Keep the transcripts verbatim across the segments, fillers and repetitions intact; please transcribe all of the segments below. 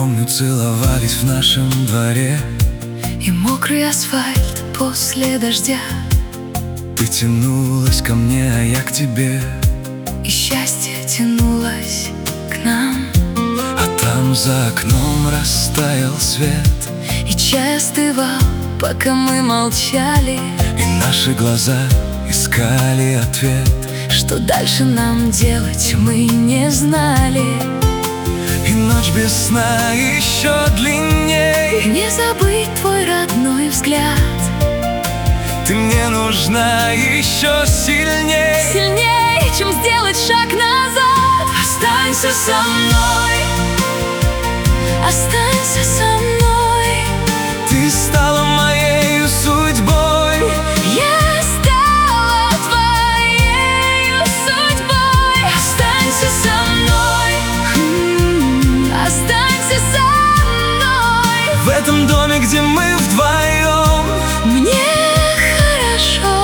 Помню, целовались в нашем дворе, и мокрый асфальт после дождя. ты тянулась ко мне, а я к тебе, и счастье тянулось к нам. а там за окном растаял свет, И чай остывал, пока мы молчали, и наши глаза искали ответ. что дальше нам делать мы не знали. И ночь без сна еще длинней, Не забыть твой родной взгляд, ты мне нужна еще сильней. сильнее, чем сделать шаг назад. Останься со мной, Останься со мной. ты стала моей судьбой. Я стала твоей судьбой. Останься со мной, М, Останься со мной. в этом доме, где мы вдвоем. Мне хорошо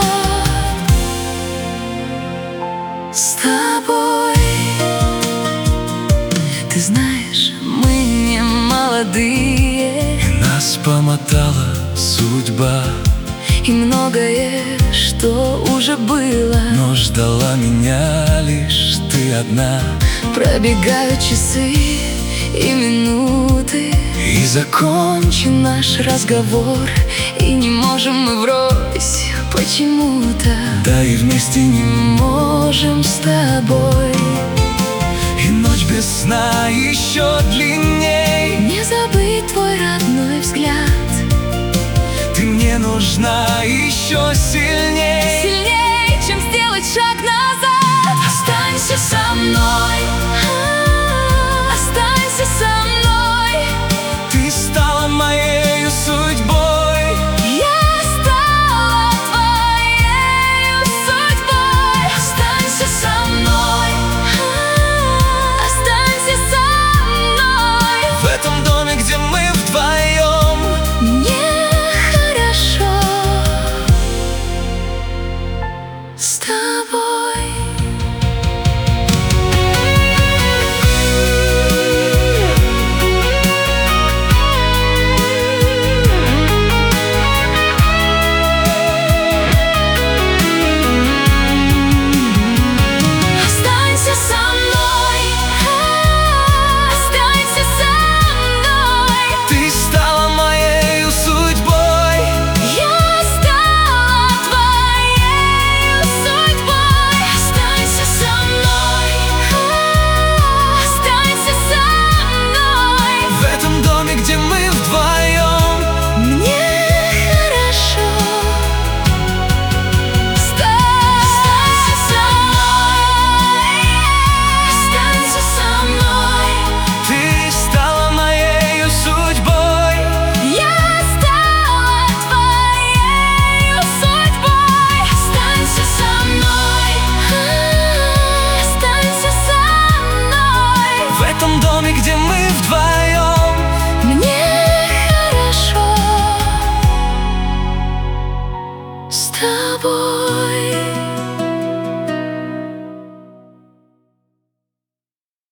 с тобой. Ты знаешь, мы не молодые, Нас помотала судьба, и многое, что уже было. но ждала меня лишь ты одна. Пробегают часы и минуты, И закон, кончен наш разговор, и не можем мы врозь почему-то. да и вместе не Можем с тобой И ночь без сна еще длинней, не забыть твой родной взгляд, ты мне нужна еще сильней.